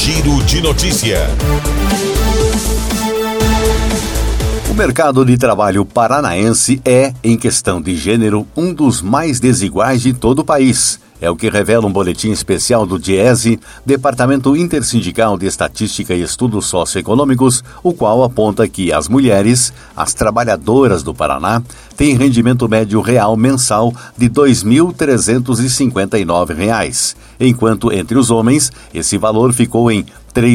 Giro de Notícia. O mercado de trabalho paranaense é, em questão de gênero, um dos mais desiguais de todo o país. É o que revela um boletim especial do DIESE, Departamento Intersindical de Estatística e Estudos Socioeconômicos, o qual aponta que as mulheres, as trabalhadoras do Paraná, têm rendimento médio real mensal de R$ 2.359, enquanto entre os homens esse valor ficou em R$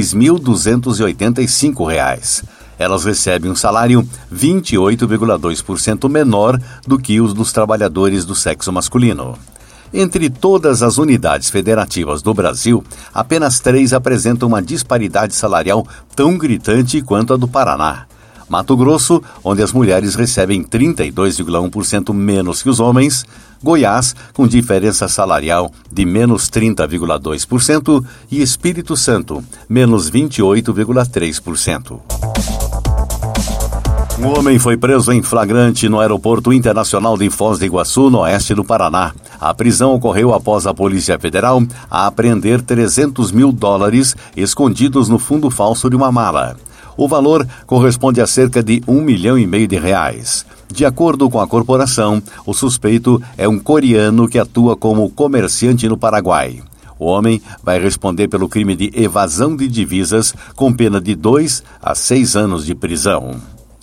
3.285. Elas recebem um salário 28,2% menor do que os dos trabalhadores do sexo masculino. Entre todas as unidades federativas do Brasil, apenas 3 apresentam uma disparidade salarial tão gritante quanto a do Paraná. Mato Grosso, onde as mulheres recebem 32,1% menos que os homens. Goiás, com diferença salarial de menos 30,2%. E Espírito Santo, menos 28,3%. Um homem foi preso em flagrante no Aeroporto Internacional de Foz do Iguaçu, no oeste do Paraná. A prisão ocorreu após a Polícia Federal apreender $300 mil escondidos no fundo falso de uma mala. O valor corresponde a cerca de R$1,5 milhão. De acordo com a corporação, o suspeito é um coreano que atua como comerciante no Paraguai. O homem vai responder pelo crime de evasão de divisas, com pena de 2 a 6 anos de prisão.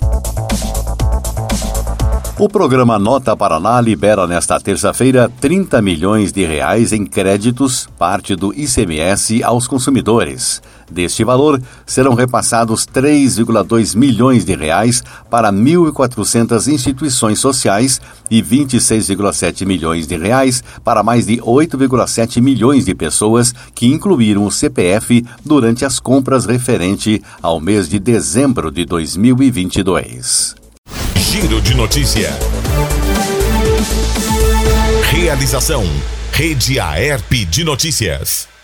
O programa Nota Paraná libera nesta terça-feira R$30 milhões em créditos, parte do ICMS, aos consumidores. Deste valor, serão repassados R$3,2 milhões para 1.400 instituições sociais e R$26,7 milhões para mais de 8,7 milhões de pessoas que incluíram o CPF durante as compras referente ao mês de dezembro de 2022. Giro de Notícia. Realização: Rede Aerp de Notícias.